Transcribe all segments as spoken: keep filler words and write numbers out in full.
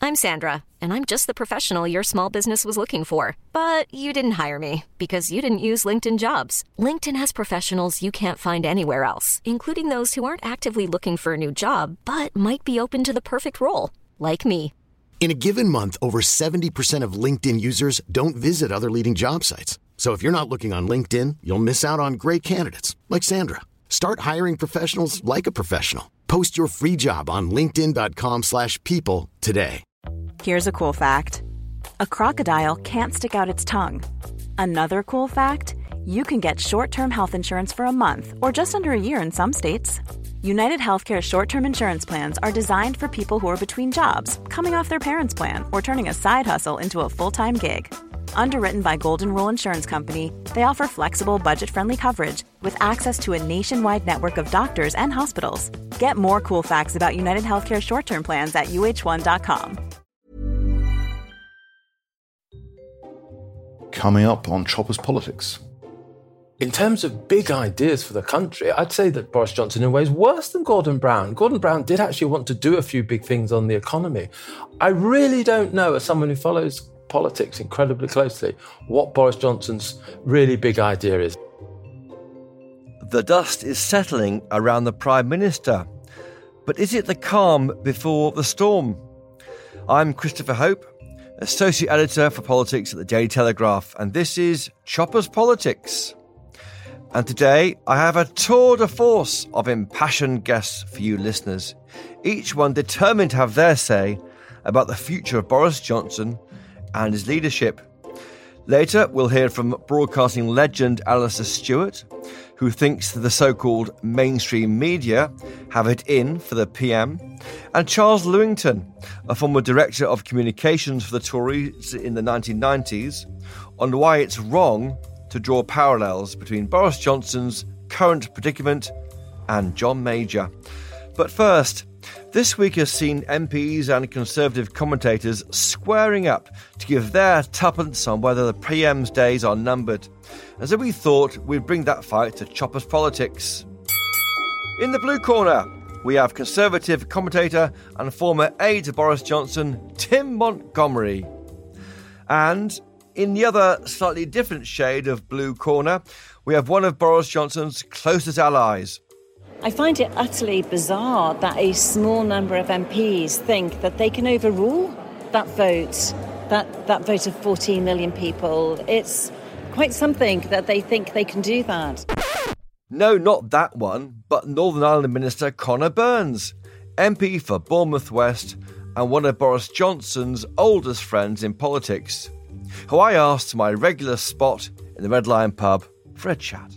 I'm Sandra, and I'm just the professional your small business was looking for. But you didn't hire me because you didn't use LinkedIn Jobs. LinkedIn has professionals you can't find anywhere else, including those who aren't actively looking for a new job, but might be open to the perfect role, like me. In a given month, over seventy percent of LinkedIn users don't visit other leading job sites. So if you're not looking on LinkedIn, you'll miss out on great candidates like Sandra. Start hiring professionals like a professional. Post your free job on linkedin dot com slash people today. Here's a cool fact. A crocodile can't stick out its tongue. Another cool fact, you can get short-term health insurance for a month or just under a year in some states. United Healthcare short-term insurance plans are designed for people who are between jobs, coming off their parents' plan, or turning a side hustle into a full-time gig. Underwritten by Golden Rule Insurance Company, they offer flexible, budget-friendly coverage with access to a nationwide network of doctors and hospitals. Get more cool facts about United Healthcare short-term plans at U H one dot com. Coming up on Choppers Politics. In terms of big ideas for the country, I'd say that Boris Johnson in ways worse than Gordon Brown. Gordon Brown did actually want to do a few big things on the economy. I really don't know, as someone who follows politics incredibly closely, what Boris Johnson's really big idea is. The dust is settling around the Prime Minister. But is it the calm before the storm? I'm Christopher Hope, Associate Editor for Politics at the Daily Telegraph, and this is Choppers Politics. And today I have a tour de force of impassioned guests for you listeners, each one determined to have their say about the future of Boris Johnson and his leadership. Later, we'll hear from broadcasting legend Alistair Stewart, who thinks that the so-called mainstream media have it in for the P M, and Charles Lewington, a former director of communications for the Tories in the nineteen nineties, on why it's wrong to draw parallels between Boris Johnson's current predicament and John Major. But first, this week has seen M Ps and Conservative commentators squaring up to give their tuppence on whether the P M's days are numbered. And so we thought we'd bring that fight to Choppers Politics. In the blue corner, we have Conservative commentator and former aide to Boris Johnson, Tim Montgomery. And in the other slightly different shade of blue corner, we have one of Boris Johnson's closest allies. I find it utterly bizarre that a small number of M Ps think that they can overrule that vote, that, that vote of fourteen million people. It's quite something that they think they can do that. No, not that one, but Northern Ireland Minister Conor Burns, M P for Bournemouth West and one of Boris Johnson's oldest friends in politics, who I asked to my regular spot in the Red Lion pub for a chat.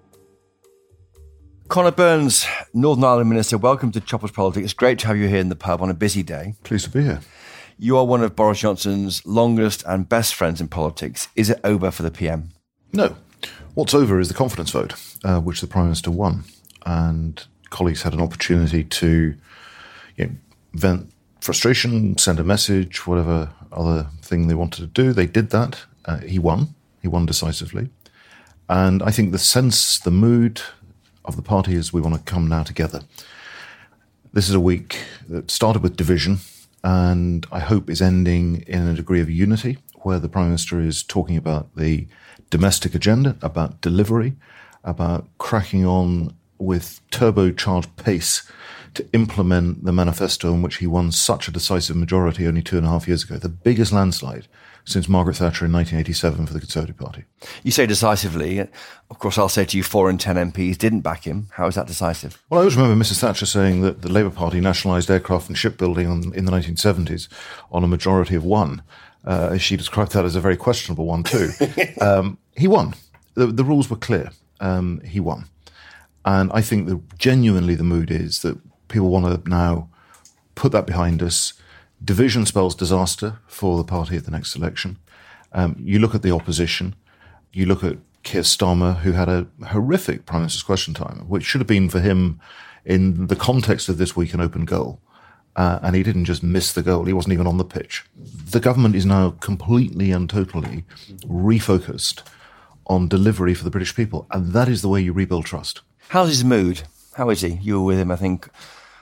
Conor Burns, Northern Ireland Minister, welcome to Choppers Politics. It's great to have you here in the pub on a busy day. Pleased to be here. You are one of Boris Johnson's longest and best friends in politics. Is it over for the P M? No. What's over is the confidence vote, uh, which the Prime Minister won. And colleagues had an opportunity to you know, vent frustration, send a message, whatever other thing they wanted to do. They did that. Uh, he won. He won decisively. And I think the sense, the mood of the party is we want to come now together. This is a week that started with division and I hope is ending in a degree of unity where the Prime Minister is talking about the domestic agenda, about delivery, about cracking on with turbocharged pace to implement the manifesto in which he won such a decisive majority only two and a half years ago, the biggest landslide since Margaret Thatcher in nineteen eighty-seven for the Conservative Party. You say decisively. Of course, I'll say to you, four in ten M Ps didn't back him. How is that decisive? Well, I always remember Missus Thatcher saying that the Labour Party nationalised aircraft and shipbuilding on, in the nineteen seventies on a majority of one. Uh, she described that as a very questionable one too. um, he won. The, the rules were clear. Um, he won. And I think that genuinely the mood is that people want to now put that behind us. Division spells disaster for the party at the next election. Um, you look at the opposition, you look at Keir Starmer, who had a horrific Prime Minister's Question Time, which should have been for him in the context of this week an open goal. Uh, and he didn't just miss the goal, he wasn't even on the pitch. The government is now completely and totally refocused on delivery for the British people. And that is the way you rebuild trust. How's his mood? How is he? You were with him, I think,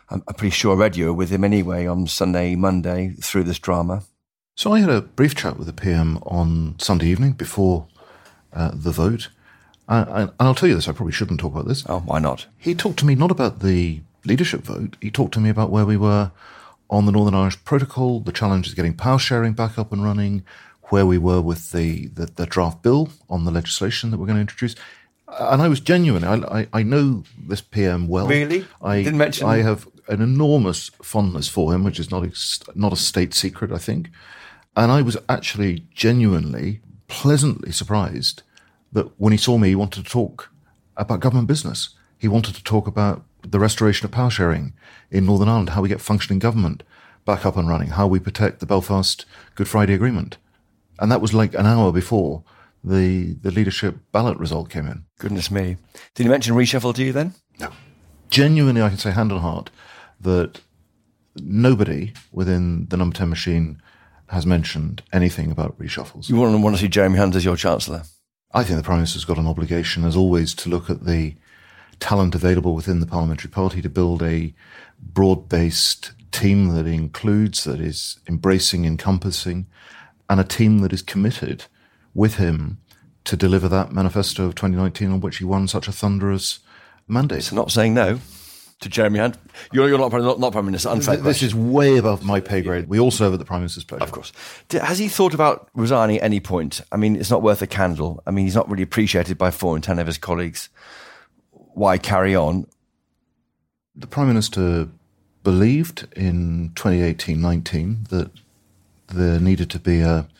I'm, I'm pretty sure I read you were with him anyway on Sunday, Monday through this drama. So I had a brief chat with the P M on Sunday evening before uh, the vote. Uh, and I'll tell you this, I probably shouldn't talk about this. Oh, why not? He talked to me not about the leadership vote. He talked to me about where we were on the Northern Irish Protocol, the challenges getting power sharing back up and running, where we were with the, the, the draft bill on the legislation that we're going to introduce. And I was genuine. I, I, I know this P M well. Really? I Didn't mention I have an enormous fondness for him, which is not a, not a state secret, I think. And I was actually genuinely, pleasantly surprised that when he saw me, he wanted to talk about government business. He wanted to talk about the restoration of power sharing in Northern Ireland, how we get functioning government back up and running, how we protect the Belfast Good Friday Agreement. And that was like an hour before the the leadership ballot result came in. Goodness me. Did he mention reshuffle to you then? No. Genuinely, I can say hand on heart that nobody within the number ten machine has mentioned anything about reshuffles. You want to, want to see Jeremy Hunt as your Chancellor? I think the Prime Minister's got an obligation, as always, to look at the talent available within the parliamentary party to build a broad-based team that includes, that is embracing, encompassing, and a team that is committed with him to deliver that manifesto of twenty nineteen on which he won such a thunderous mandate. So not saying no to Jeremy Hunt. You're, you're not, not, not Prime Minister, unfair This question. is way above my pay grade. We all serve at the Prime Minister's pleasure. Of course. Has he thought about resigning at any point? I mean, it's not worth a candle. I mean, he's not really appreciated by four in ten of his colleagues. Why carry on? The Prime Minister believed in twenty eighteen nineteen that there needed to be a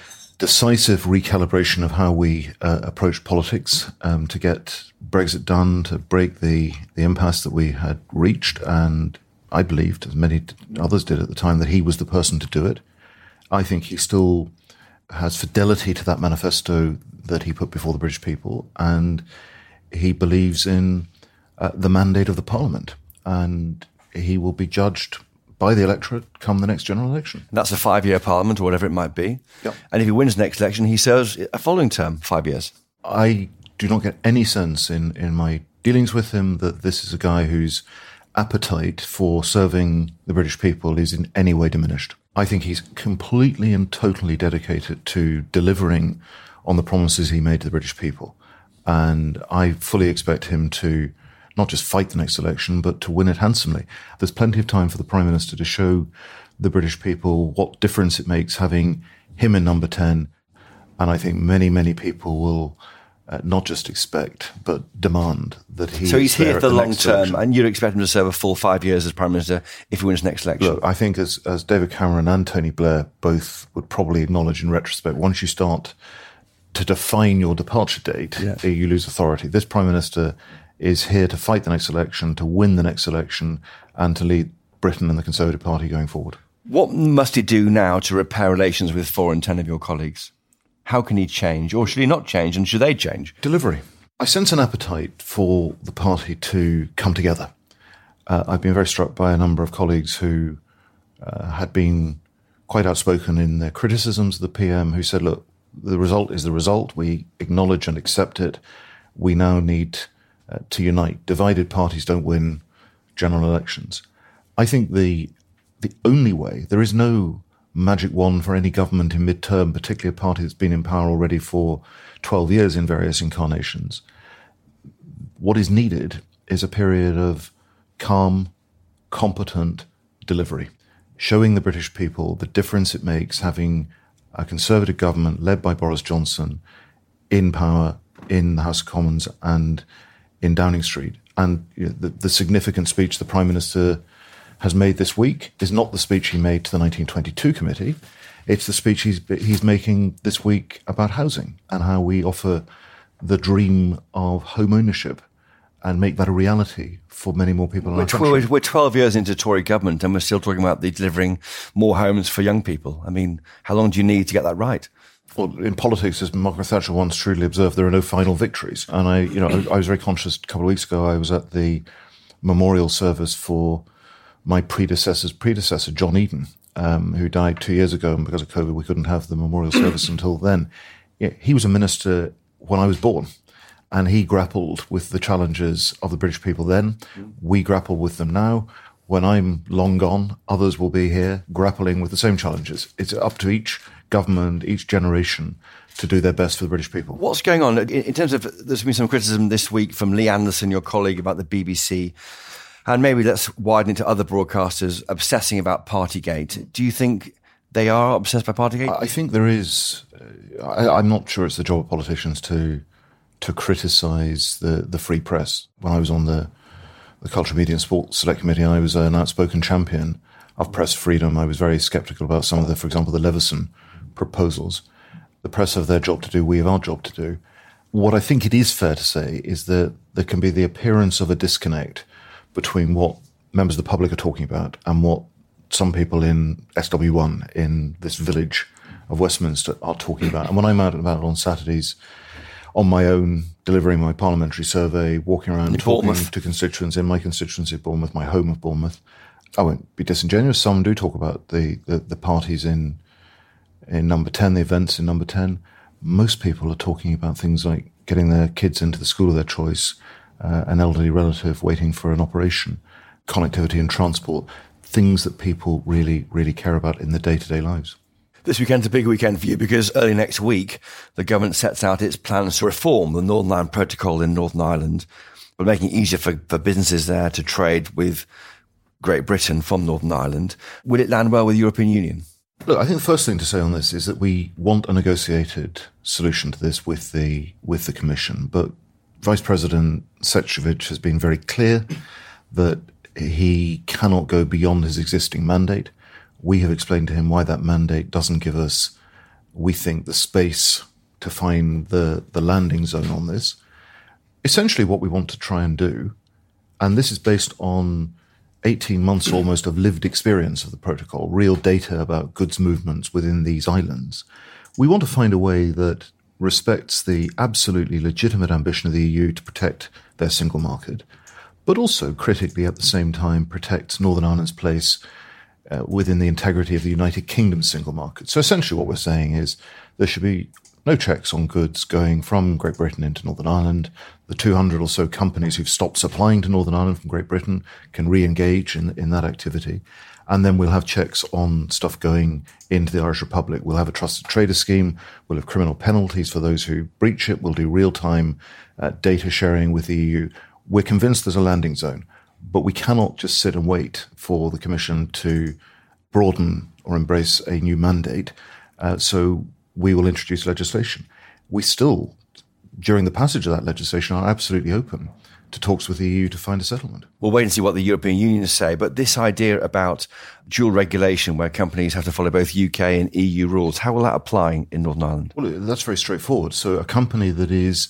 decisive recalibration of how we uh, approach politics um, to get Brexit done, to break the, the impasse that we had reached. And I believed, as many others did at the time, that he was the person to do it. I think he still has fidelity to that manifesto that he put before the British people, and he believes in uh, the mandate of the Parliament, and he will be judged by the electorate come the next general election. And that's a five-year Parliament or whatever it might be. Yep. And if he wins the next election, he serves a following term, five years. I do not get any sense in, in my dealings with him that this is a guy whose appetite for serving the British people is in any way diminished. I think he's completely and totally dedicated to delivering on the promises he made to the British people. And I fully expect him to not just fight the next election, but to win it handsomely. There's plenty of time for the Prime Minister to show the British people what difference it makes having him in number ten. And I think many, many people will uh, not just expect, but demand that he So he's is here there for at the, the long next term, election. and you'd expect him to serve a full five years as Prime Minister if he wins the next election. Look, I think as, as David Cameron and Tony Blair both would probably acknowledge in retrospect, once you start to define your departure date, Yeah. you lose authority. This Prime Minister is here to fight the next election, to win the next election, and to lead Britain and the Conservative Party going forward. What must he do now to repair relations with four in ten of your colleagues? How can he change, or should he not change, and should they change? Delivery. I sense an appetite for the party to come together. Uh, I've been very struck by a number of colleagues who uh, had been quite outspoken in their criticisms of the P M, who said, look, the result is the result. We acknowledge and accept it. We now need uh, to unite. Divided parties don't win general elections. I think the the only way, there is no magic wand for any government in mid-term, particularly a party that's been in power already for twelve years in various incarnations. What is needed is a period of calm, competent delivery, showing the British people the difference it makes having a Conservative government led by Boris Johnson in power in the House of Commons and in Downing Street. And you know, the, the significant speech the Prime Minister has made this week is not the speech he made to the nineteen twenty-two committee. It's the speech he's, he's making this week about housing and how we offer the dream of home ownership and make that a reality for many more people in We're, our country. we're, we're twelve years into Tory government and we're still talking about the delivering more homes for young people. I mean, how long do you need to get that right? Well, in politics, as Margaret Thatcher once truly observed, there are no final victories. And I, you know, I, I was very conscious a couple of weeks ago, I was at the memorial service for my predecessor's predecessor, John Eden, um, who died two years ago. And because of COVID, we couldn't have the memorial service until then. Yeah, he was a minister when I was born. And he grappled with the challenges of the British people then. We grapple with them now. When I'm long gone, others will be here grappling with the same challenges. It's up to each government, each generation, to do their best for the British people. What's going on in, in terms of, there's been some criticism this week from Lee Anderson, your colleague, about the B B C, and maybe let's widen it to other broadcasters obsessing about Partygate. Do you think they are obsessed by Partygate? I think there is. Uh, I, I'm not sure it's the job of politicians to to criticise the, the free press. When I was on the the Culture, Media and Sport Select Committee, I was an outspoken champion of press freedom. I was very sceptical about some of the, for example, the Leveson proposals. The press have their job to do, we have our job to do. What I think it is fair to say is that there can be the appearance of a disconnect between what members of the public are talking about and what some people in S W one, in this village of Westminster, are talking about. And when I'm out and about on Saturdays, on my own, delivering my parliamentary survey, walking around, in talking Bournemouth. to constituents in my constituency of Bournemouth, my home of Bournemouth, I won't be disingenuous. Some do talk about the, the, the parties in in Number ten, the events in Number ten. Most people are talking about things like getting their kids into the school of their choice, uh, an elderly relative waiting for an operation, connectivity and transport, things that people really, really care about in their day-to-day lives. This weekend's a big weekend for you because early next week, the government sets out its plans to reform the Northern Ireland Protocol in Northern Ireland, but making it easier for, for businesses there to trade with Great Britain from Northern Ireland. Will it land well with the European Union? Look, I think the first thing to say on this is that we want a negotiated solution to this with the with the Commission, but Vice President Šefčovič has been very clear that he cannot go beyond his existing mandate. We have explained to him why that mandate doesn't give us, we think, the space to find the, the landing zone on this. Essentially what we want to try and do, and this is based on eighteen months almost of lived experience of the protocol, real data about goods movements within these islands. We want to find a way that respects the absolutely legitimate ambition of the E U to protect their single market, but also critically at the same time protects Northern Ireland's place uh, within the integrity of the United Kingdom's single market. So essentially what we're saying is there should be no checks on goods going from Great Britain into Northern Ireland. The two hundred or so companies who've stopped supplying to Northern Ireland from Great Britain can re-engage in, in that activity. And then we'll have checks on stuff going into the Irish Republic. We'll have a trusted trader scheme. We'll have criminal penalties for those who breach it. We'll do real-time uh, data sharing with the E U. We're convinced there's a landing zone, but we cannot just sit and wait for the Commission to broaden or embrace a new mandate. Uh, so we will introduce legislation. We still, during the passage of that legislation, are absolutely open to talks with the E U to find a settlement. We'll wait and see what the European Union say, but this idea about dual regulation where companies have to follow both U K and E U rules, how will that apply in Northern Ireland? Well, that's very straightforward. So a company that is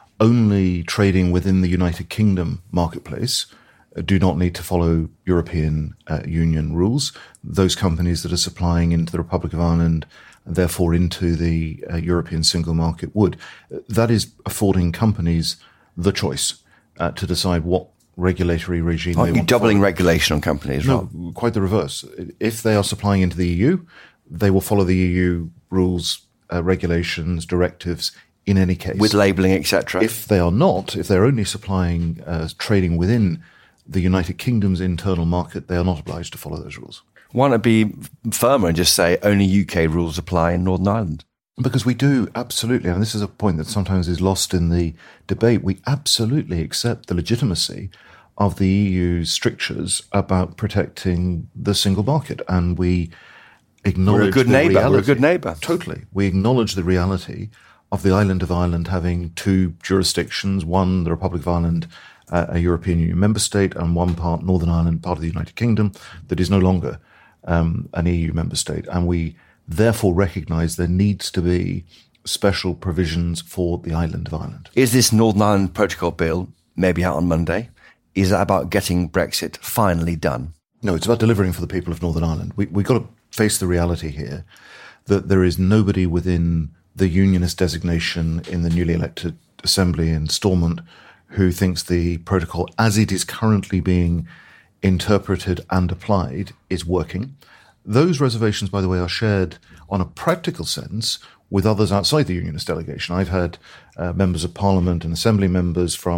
only trading within the United Kingdom marketplace do not need to follow European uh, Union rules. Those companies that are supplying into the Republic of Ireland and therefore into the uh, European single market would. That is affording companies the choice uh, to decide what regulatory regime Aren't they you want to doubling follow. regulation on companies? No, Rob? quite the reverse. If they are supplying into the E U, they will follow the E U rules, uh, regulations, directives in any case. With labelling, et cetera. If they are not, if they're only supplying, uh, trading within the United Kingdom's internal market, they are not obliged to follow those rules. Why not be firmer and just say only U K rules apply in Northern Ireland? Because we do, absolutely, and this is a point that sometimes is lost in the debate, we absolutely accept the legitimacy of the E U's strictures about protecting the single market, and we acknowledge We're a good the neighbour. reality. We're a good neighbour. Totally. We acknowledge the reality of the island of Ireland having two jurisdictions, one, the Republic of Ireland, uh, a European Union member state, and one part, Northern Ireland, part of the United Kingdom, that is no longer um, an E U member state. And we therefore recognise there needs to be special provisions for the island of Ireland. Is this Northern Ireland Protocol bill, maybe out on Monday, is that about getting Brexit finally done? No, it's about delivering for the people of Northern Ireland. We, we've got to face the reality here that there is nobody within the unionist designation in the newly elected Assembly in Stormont who thinks the protocol, as it is currently being interpreted and applied, is working. Those reservations, by the way, are shared on a practical sense with others outside the unionist delegation. I've had uh, members of Parliament and Assembly members from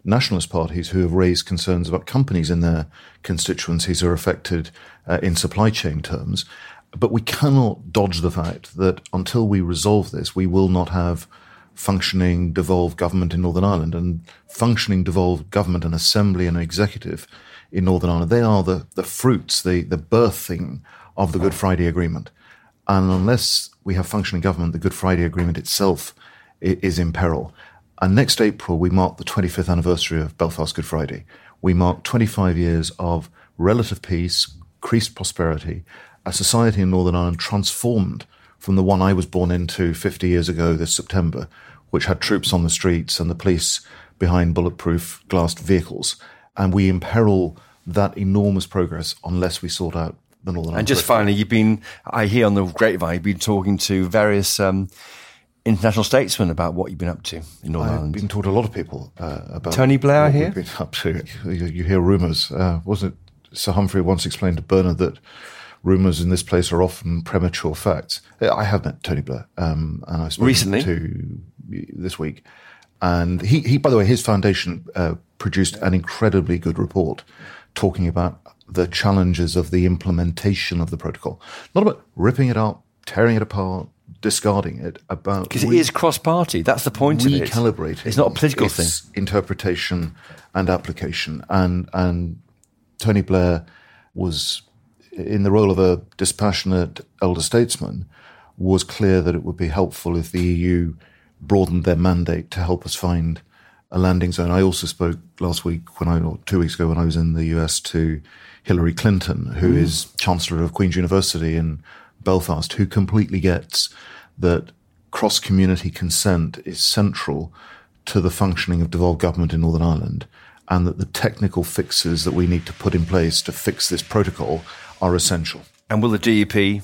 nationalist parties who have raised concerns about companies in their constituencies who are affected uh, in supply chain terms. But we cannot dodge the fact that until we resolve this, we will not have functioning devolved government in Northern Ireland. And functioning devolved government and assembly and executive in Northern Ireland, they are the, the fruits, the, the birthing of the Good Friday Agreement. And unless we have functioning government, the Good Friday Agreement itself is in peril. And next April, we mark the twenty-fifth anniversary of Belfast Good Friday. We mark twenty-five years of relative peace, increased prosperity, a society in Northern Ireland transformed from the one I was born into fifty years ago this September, which had troops on the streets and the police behind bulletproof glassed vehicles. And we imperil that enormous progress unless we sort out the Northern Ireland. And just finally, you've been, I hear on the grapevine, you've been talking to various um, international statesmen about what you've been up to in Northern I've Ireland. been talking to a lot of people uh, about Tony Blair what here? we've been up to. You, you hear rumours. Uh, wasn't it Sir Humphrey once explained to Bernard that rumours in this place are often premature facts? I have met Tony Blair, um, and I spoke recently to this week. And he, he, by the way, his foundation uh, produced an incredibly good report talking about the challenges of the implementation of the protocol. Not about ripping it up, tearing it apart, discarding it, about... Because it is cross-party. That's the point of it. Recalibrating. It's not a political thing. Interpretation and application. And, and Tony Blair was, in the role of a dispassionate elder statesman, was clear that it would be helpful if the E U broadened their mandate to help us find a landing zone. I also spoke last week, when I, or two weeks ago, when I was in the U S, to Hillary Clinton, who mm. is Chancellor of Queen's University in Belfast, who completely gets that cross-community consent is central to the functioning of devolved government in Northern Ireland, and that the technical fixes that we need to put in place to fix this protocol are essential. And will the D U P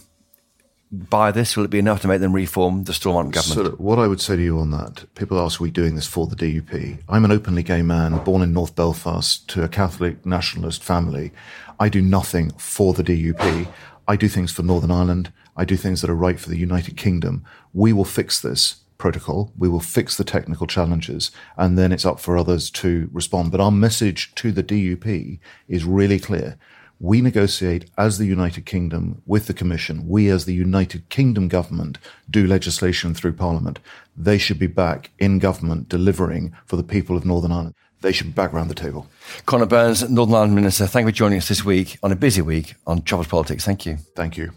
buy this? Will it be enough to make them reform the Stormont government? So what I would say to you on that, people ask, are we doing this for the D U P? I'm an openly gay man, born in North Belfast to a Catholic nationalist family. I do nothing for the D U P. I do things for Northern Ireland. I do things that are right for the United Kingdom. We will fix this protocol. We will fix the technical challenges, and then it's up for others to respond. But our message to the D U P is really clear. We negotiate as the United Kingdom with the Commission. We, as the United Kingdom government, do legislation through Parliament. They should be back in government delivering for the people of Northern Ireland. They should be back around the table. Conor Burns, Northern Ireland Minister, thank you for joining us this week on a busy week on Choppers Politics. Thank you. Thank you.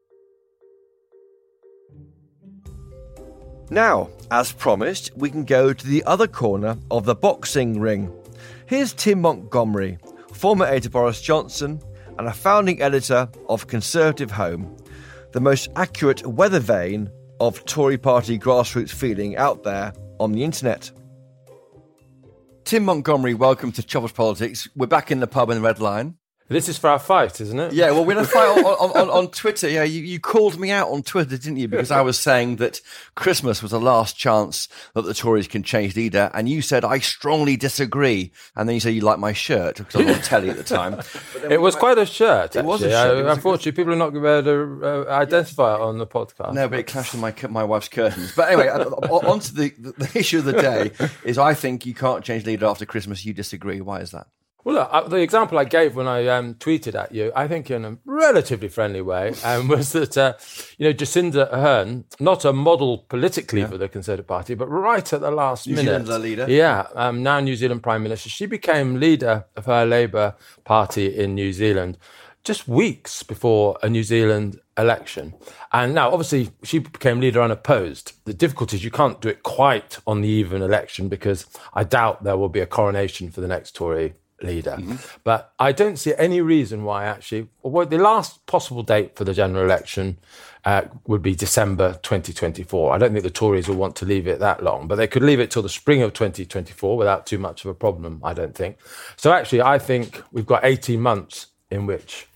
Now, as promised, we can go to the other corner of the boxing ring. Here's Tim Montgomery, former aide to Boris Johnson and a founding editor of Conservative Home, the most accurate weather vane of Tory party grassroots feeling out there on the internet. Tim Montgomery, welcome to Choppers Politics. We're back in the pub in the Red Lion. This is for our fight, isn't it? Yeah, well, we had a fight on, on, on, on Twitter. Yeah, you, you called me out on Twitter, didn't you? Because I was saying that Christmas was the last chance that the Tories can change leader. And you said, I strongly disagree. And then you said you liked my shirt, because I was on telly at the time. It was quite a shirt, actually. It was a shirt. I, It was unfortunately, people are not going to be able to uh, identify it on the podcast. No, but it clashed with my my wife's curtains. But anyway, on to the, the, the issue of the day is I think you can't change leader after Christmas. You disagree. Why is that? Well, look, the example I gave when I um, tweeted at you, I think in a relatively friendly way, um, was that, uh, you know, Jacinda Ardern, not a model politically yeah. for the Conservative Party, but right at the last New minute. Zealand the leader. Yeah, um, now New Zealand Prime Minister. She became leader of her Labour Party in New Zealand just weeks before a New Zealand election. And now, obviously, she became leader unopposed. The difficulty is you can't do it quite on the eve of an election, because I doubt there will be a coronation for the next Tory leader. Mm-hmm. But I don't see any reason why actually, well, the last possible date for the general election uh, would be December twenty twenty-four. I don't think the Tories will want to leave it that long, but they could leave it till the spring of twenty twenty-four without too much of a problem, I don't think. So actually, I think we've got eighteen months in which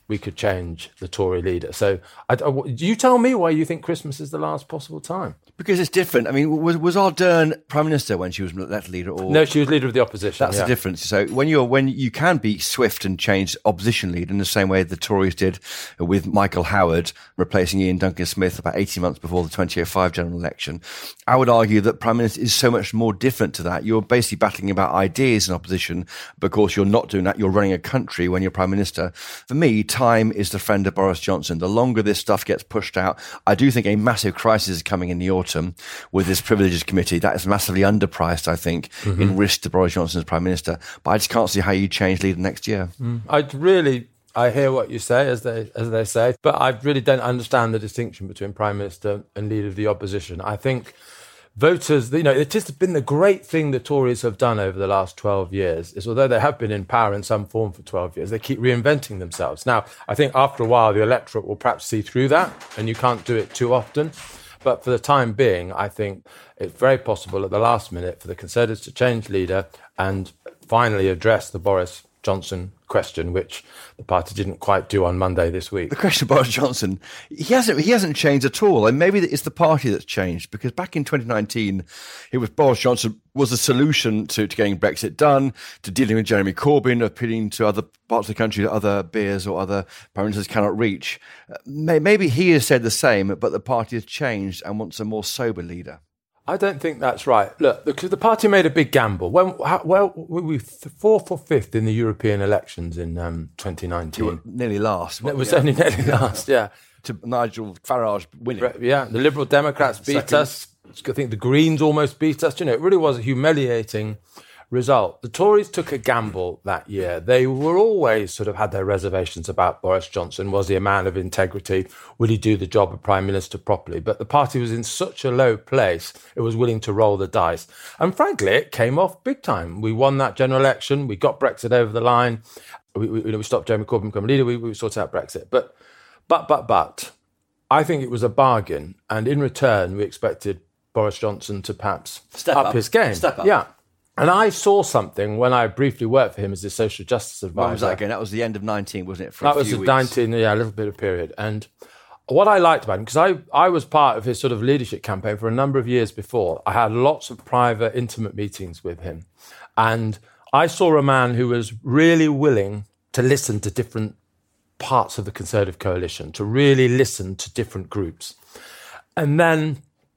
we could change the Tory leader. So I, I, you tell me why you think Christmas is the last possible time. Because it's different. I mean, was was Ardern Prime Minister when she was elected leader? Or no, she was leader of the opposition. That's yeah. the difference. So when you're when you can be swift and change opposition leader in the same way the Tories did with Michael Howard replacing Ian Duncan Smith about eighteen months before the twenty oh five general election, I would argue that Prime Minister is so much more different to that. You're basically battling about ideas in opposition because you're not doing that. You're running a country when you're Prime Minister. For me, time is the friend of Boris Johnson. The longer this stuff gets pushed out, I do think a massive crisis is coming in the autumn with this Privileges Committee. That is massively underpriced, I think, mm-hmm. in risk to Boris Johnson as Prime Minister. But I just can't see how you change leader next year. Mm. I really, I hear what you say, as they as they say, but I really don't understand the distinction between Prime Minister and leader of the opposition. I think voters, you know, it has been the great thing the Tories have done over the last twelve years is although they have been in power in some form for twelve years, they keep reinventing themselves. Now, I think after a while, the electorate will perhaps see through that, and you can't do it too often. But for the time being, I think it's very possible at the last minute for the Conservatives to change leader and finally address the Boris Johnson question, which the party didn't quite do on Monday this week. The question of Boris Johnson, he hasn't he hasn't changed at all. And maybe it's the party that's changed, because back in twenty nineteen, it was Boris Johnson was the solution to, to getting Brexit done, to dealing with Jeremy Corbyn, appealing to other parts of the country that other beers or other prime ministers cannot reach. Maybe he has said the same, but the party has changed and wants a more sober leader. I don't think that's right. Look, because the party made a big gamble. When, how, well, we were fourth or fifth in the European elections in um, twenty nineteen. You were nearly last. It was yeah. only nearly last, yeah. To Nigel Farage winning. Yeah, the Liberal Democrats beat Second. us. I think the Greens almost beat us. You know, it really was a humiliating result. The Tories took a gamble that year. They were always sort of had their reservations about Boris Johnson. Was he a man of integrity? Would he do the job of Prime Minister properly? But the party was in such a low place, it was willing to roll the dice. And frankly, it came off big time. We won that general election. We got Brexit over the line. We, we, we stopped Jeremy Corbyn becoming leader. We, we sorted out Brexit. But, but, but, but, I think it was a bargain. And in return, we expected Boris Johnson to perhaps Step up, up his game. Step up. Yeah. And I saw something when I briefly worked for him as his social justice advisor. When was that again? That was the end of nineteen, wasn't it? For that a was few the weeks. nineteen, yeah, a little bit of period. And what I liked about him, because I, I was part of his sort of leadership campaign for a number of years before. I had lots of private, intimate meetings with him. And I saw a man who was really willing to listen to different parts of the Conservative coalition, to really listen to different groups. And then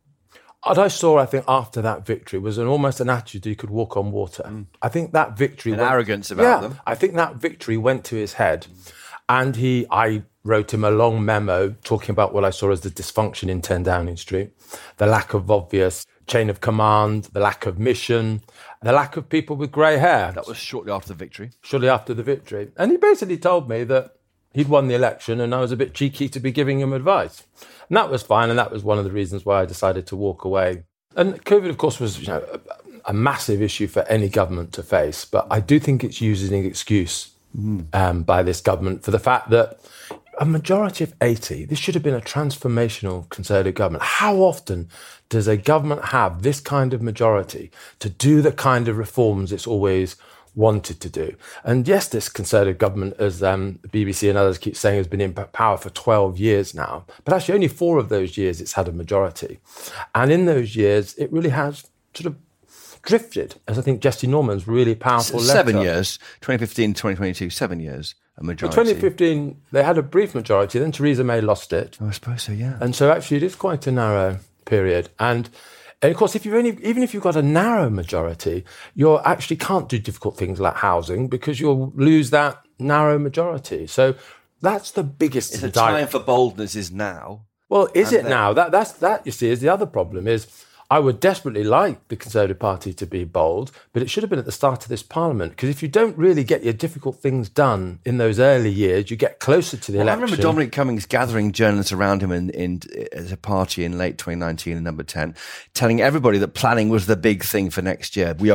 what I saw, I think, after that victory was an almost an attitude you could walk on water. Mm. I think that victory... An went, arrogance about yeah, them. I think that victory went to his head. And he, I wrote him a long memo talking about what I saw as the dysfunction in ten Downing Street, the lack of obvious chain of command, the lack of mission, the lack of people with grey hair. That was shortly after the victory. Shortly after the victory. And he basically told me that he'd won the election and I was a bit cheeky to be giving him advice. And that was fine, and that was one of the reasons why I decided to walk away. And COVID, of course, was you know, a, a massive issue for any government to face, but I do think it's used as an excuse mm. um, by this government for the fact that a majority of eighty, this should have been a transformational Conservative government. How often does a government have this kind of majority to do the kind of reforms it's always wanted to do? And yes, this Conservative government, as um, the B B C and others keep saying, has been in power for twelve years now. But actually only four of those years it's had a majority. And in those years, it really has sort of drifted, as I think Jesse Norman's really powerful S- letter. Seven years, twenty fifteen to twenty twenty-two, seven years, a majority. In twenty fifteen, they had a brief majority, then Theresa May lost it. Oh, I suppose so, yeah. And so actually it is quite a narrow period. And And of course, if you've only, even if you've got a narrow majority, you actually can't do difficult things like housing because you'll lose that narrow majority. So that's the biggest. It's a time for boldness is now. Well, is and it then, now? That that's that. You see, is the other problem is. I would desperately like the Conservative Party to be bold, but it should have been at the start of this Parliament. Because if you don't really get your difficult things done in those early years, you get closer to the well, election. I remember Dominic Cummings gathering journalists around him in, in as a party in late twenty nineteen in Number ten, telling everybody that planning was the big thing for next year. We are going to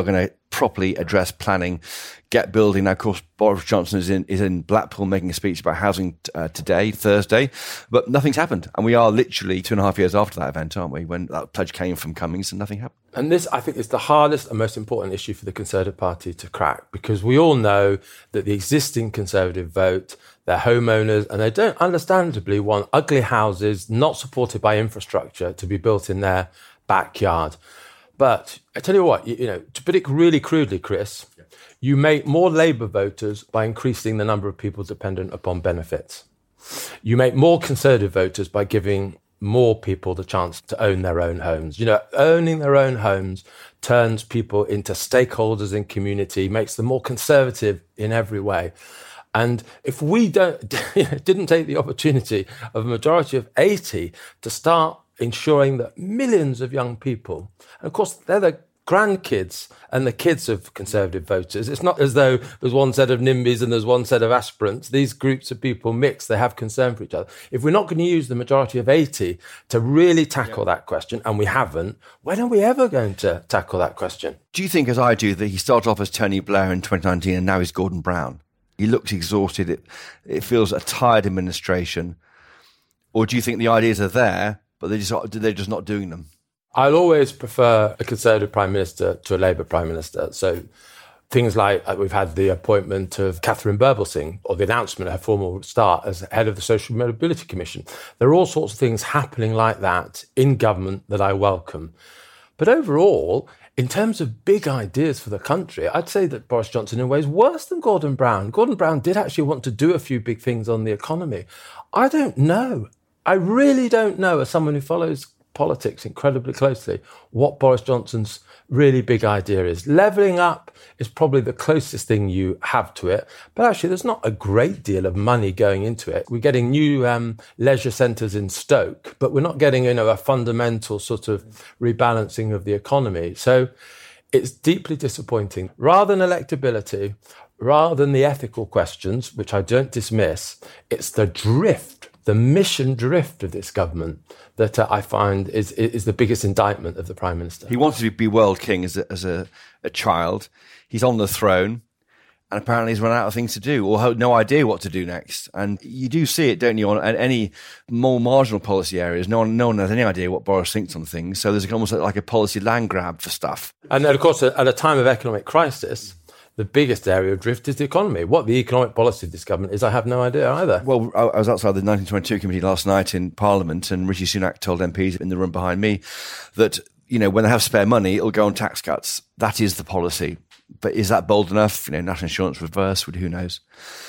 properly address planning, get building. Now, of course, Boris Johnson is in is in Blackpool making a speech about housing uh, today, Thursday, but nothing's happened. And we are literally two and a half years after that event, aren't we, when that pledge came from Cummings and nothing happened. And this, I think, is the hardest and most important issue for the Conservative Party to crack, because we all know that the existing Conservative vote, they're homeowners, and they don't understandably want ugly houses not supported by infrastructure to be built in their backyard. But I tell you what, you, you know, to put it really crudely, Chris, yeah. you make more Labour voters by increasing the number of people dependent upon benefits. You make more Conservative voters by giving more people the chance to own their own homes. You know, owning their own homes turns people into stakeholders in community, makes them more conservative in every way. And if we don't didn't take the opportunity of a majority of eighty to start ensuring that millions of young people, and of course they're the grandkids and the kids of Conservative voters. It's not as though there's one set of NIMBYs and there's one set of aspirants. These groups of people mix, they have concern for each other. If we're not going to use the majority of eighty to really tackle yeah. that question, and we haven't, when are we ever going to tackle that question? Do you think, as I do, that he started off as Tony Blair in twenty nineteen and now he's Gordon Brown? He looks exhausted. It, it feels a tired administration. Or do you think the ideas are there, but they're just, they're just not doing them? I'll always prefer a Conservative Prime Minister to a Labour Prime Minister. So things like we've had the appointment of Catherine Birbalsingh, or the announcement of her formal start as head of the Social Mobility Commission. There are all sorts of things happening like that in government that I welcome. But overall, in terms of big ideas for the country, I'd say that Boris Johnson in ways worse than Gordon Brown. Gordon Brown did actually want to do a few big things on the economy. I don't know. I really don't know, as someone who follows politics incredibly closely, what Boris Johnson's really big idea is. Levelling up is probably the closest thing you have to it, but actually there's not a great deal of money going into it. We're getting new um, leisure centres in Stoke, but we're not getting, you know, a fundamental sort of rebalancing of the economy. So it's deeply disappointing. Rather than electability, rather than the ethical questions, which I don't dismiss, it's the drift, the mission drift of this government that uh, I find is is the biggest indictment of the Prime Minister. He wanted to be world king as a, as a, a child. He's on the throne, and apparently he's run out of things to do, or no idea what to do next. And you do see it, don't you, on any more marginal policy areas. No one, no one has any idea what Boris thinks on things. So there's almost like a policy land grab for stuff. And then, of course, at a time of economic crisis, the biggest area of drift is the economy. What the economic policy of this government is, I have no idea either. Well, I was outside the nineteen twenty-two committee last night in Parliament, and Rishi Sunak told M Ps in the room behind me that, you know, when they have spare money, it'll go on tax cuts. That is the policy. But is that bold enough? You know, national insurance reverse, who knows?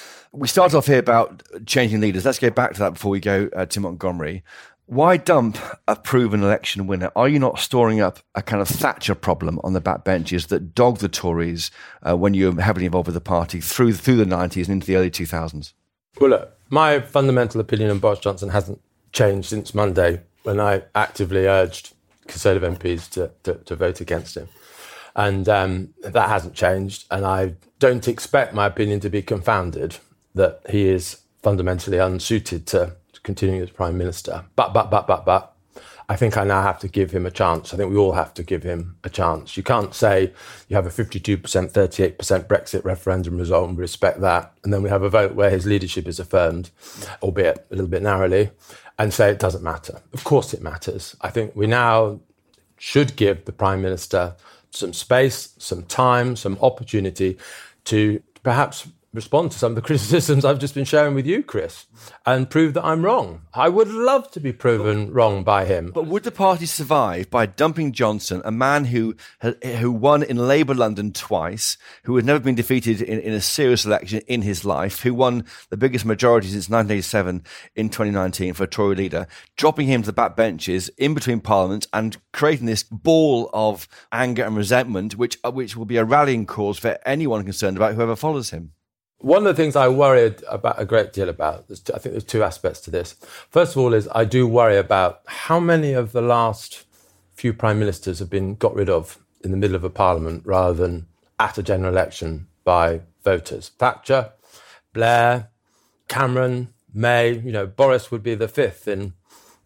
We start off here about changing leaders. Let's go back to that before we go uh, to Montgomery. Why dump a proven election winner? Are you not storing up a kind of Thatcher problem on the backbenches that dogged the Tories uh, when you were heavily involved with the party through through the nineties and into the early two thousands? Well, look, my fundamental opinion on Boris Johnson hasn't changed since Monday, when I actively urged Conservative M Ps to, to, to vote against him. And um, that hasn't changed. And I don't expect my opinion to be confounded that he is fundamentally unsuited to continuing as Prime Minister. But, but, but, but, but, I think I now have to give him a chance. I think we all have to give him a chance. You can't say you have a fifty-two percent, thirty-eight percent Brexit referendum result and we respect that, and then we have a vote where his leadership is affirmed, albeit a little bit narrowly, and say it doesn't matter. Of course it matters. I think we now should give the Prime Minister some space, some time, some opportunity to perhaps respond to some of the criticisms I've just been sharing with you, Chris, and prove that I'm wrong. I would love to be proven wrong by him. But would the party survive by dumping Johnson, a man who who won in Labour London twice, who had never been defeated in, in a serious election in his life, who won the biggest majority since nineteen eighty-seven in twenty nineteen for a Tory leader, dropping him to the back benches in between parliaments and creating this ball of anger and resentment, which which will be a rallying cause for anyone concerned about whoever follows him? One of the things I worried about a great deal about, I think there's two aspects to this. First of all is I do worry about how many of the last few prime ministers have been got rid of in the middle of a parliament rather than at a general election by voters. Thatcher, Blair, Cameron, May, you know, Boris would be the fifth in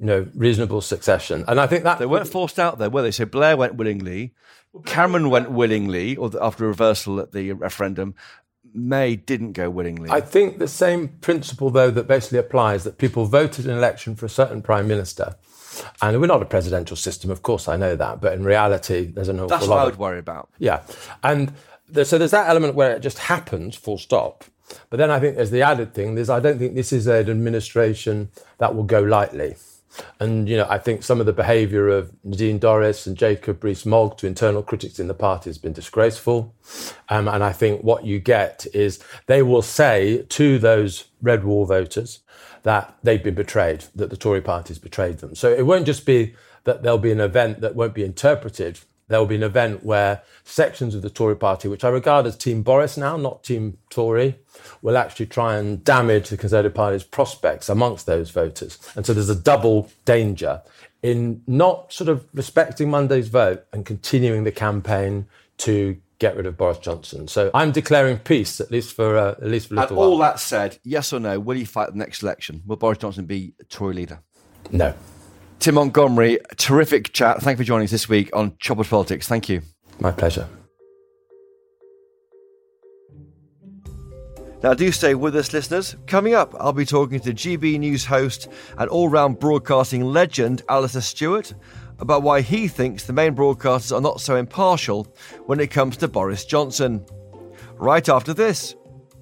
you know, reasonable succession. And I think that... They weren't forced out there, were they? So Blair went willingly, Cameron went willingly, or after a reversal at the referendum. May didn't go willingly. I think the same principle, though, that basically applies, that people voted in an election for a certain prime minister. And we're not a presidential system, of course, I know that. But in reality, there's an awful That's lot what I of... would worry about. Yeah. And the, so there's that element where it just happens, full stop. But then I think there's the added thing. There's I don't think this is an administration that will go lightly. And, you know, I think some of the behaviour of Nadine Dorries and Jacob Rees-Mogg to internal critics in the party has been disgraceful. Um, and I think what you get is they will say to those Red Wall voters that they've been betrayed, that the Tory party's betrayed them. So it won't just be that there'll be an event that won't be interpreted. There'll be an event where sections of the Tory party, which I regard as Team Boris now, not Team Tory, will actually try and damage the Conservative Party's prospects amongst those voters. And so there's a double danger in not sort of respecting Monday's vote and continuing the campaign to get rid of Boris Johnson. So I'm declaring peace, at least for uh, at least for a little and while. all that said, yes or no, will he fight the next election? Will Boris Johnson be Tory leader? No. Tim Montgomery, terrific chat. Thank you for joining us this week on Choppers Politics. Thank you. My pleasure. Now, do stay with us, listeners. Coming up, I'll be talking to G B News host and all-round broadcasting legend Alistair Stewart about why he thinks the main broadcasters are not so impartial when it comes to Boris Johnson. Right after this.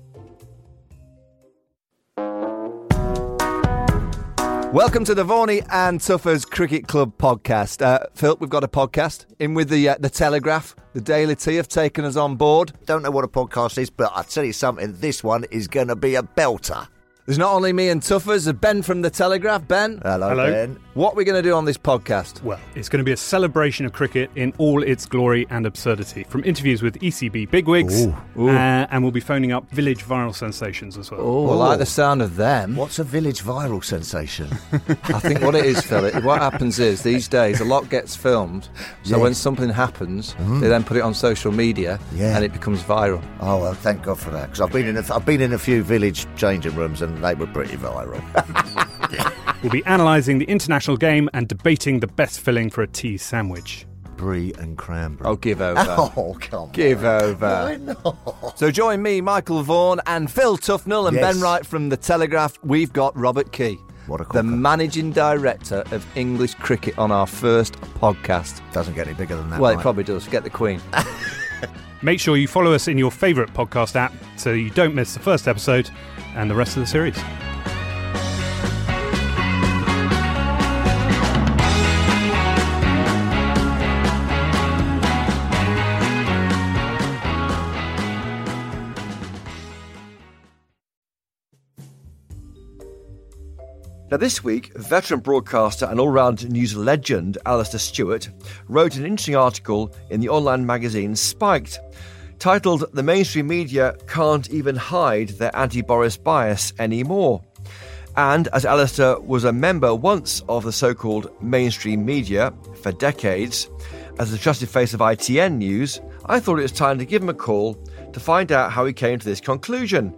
Welcome to the Vorney and Tuffers Cricket Club podcast. Uh, Phil, we've got a podcast in with the uh, the Telegraph. The Daily Tea have taken us on board. Don't know what a podcast is, but I'll tell you something, this one is going to be a belter. There's not only me and Tuffers, there's Ben from the Telegraph. Ben. Hello, Hello. Ben. What are we going to do on this podcast? Well, it's going to be a celebration of cricket in all its glory and absurdity, from interviews with E C B bigwigs, Ooh. Ooh. Uh, and we'll be phoning up village viral sensations as well. Oh, I like the sound of them. What's a village viral sensation? I think what it is, Phil, it, what happens is these days a lot gets filmed, so Yes. when something happens, they then put it on social media Yeah. and it becomes viral. Oh, well, thank God for that, because I've been in a, I've been in a few village changing rooms and they were pretty viral. We'll be analysing the international game and debating the best filling for a tea sandwich. Brie and cranberry. Oh, give over. Oh, come on. Give over. Why not? So join me, Michael Vaughan, and Phil Tufnell and Yes. Ben Wright from The Telegraph. We've got Robert Key, What a the cooker. managing director of English cricket, on our first podcast. Doesn't get any bigger than that. Well, it Mike. probably does. Get the Queen. Make sure you follow us in your favourite podcast app so you don't miss the first episode and the rest of the series. Now, this week, veteran broadcaster and all-round news legend Alistair Stewart wrote an interesting article in the online magazine Spiked, titled "The Mainstream Media Can't Even Hide Their Anti-Boris Bias Anymore." And as Alistair was a member once of the so-called mainstream media for decades, as the trusted face of I T N News, I thought it was time to give him a call to find out how he came to this conclusion.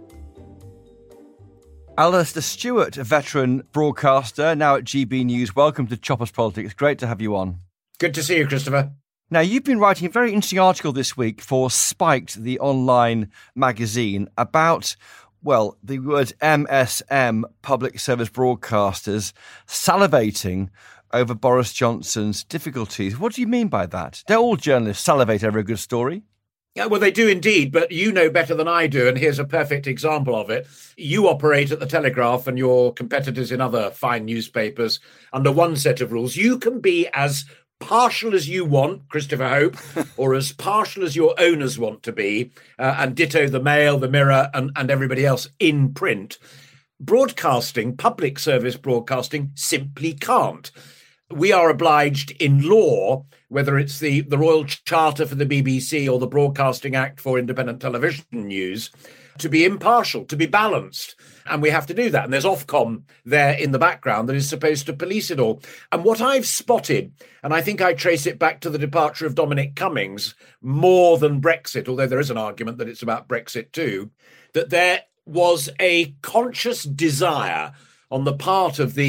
Alistair Stewart, a veteran broadcaster, now at G B News. Welcome to Choppers Politics. Great to have you on. Good to see you, Christopher. Now, you've been writing a very interesting article this week for Spiked, the online magazine, about, well, the word M S M, public service broadcasters, salivating over Boris Johnson's difficulties. What do you mean by that? Don't all journalists salivate over a good story? Yeah, well, they do indeed, but you know better than I do, and here's a perfect example of it. You operate at the Telegraph and your competitors in other fine newspapers under one set of rules. You can be as partial as you want, Christopher Hope, or as partial as your owners want to be, uh, and ditto the Mail, the Mirror, and, and everybody else in print. Broadcasting, public service broadcasting, simply can't. We are obliged in law, whether it's the, the Royal Charter for the B B C or the Broadcasting Act for Independent Television News, to be impartial, to be balanced. And we have to do that. And there's Ofcom there in the background that is supposed to police it all. And what I've spotted, and I think I trace it back to the departure of Dominic Cummings more than Brexit, although there is an argument that it's about Brexit too, that there was a conscious desire on the part of the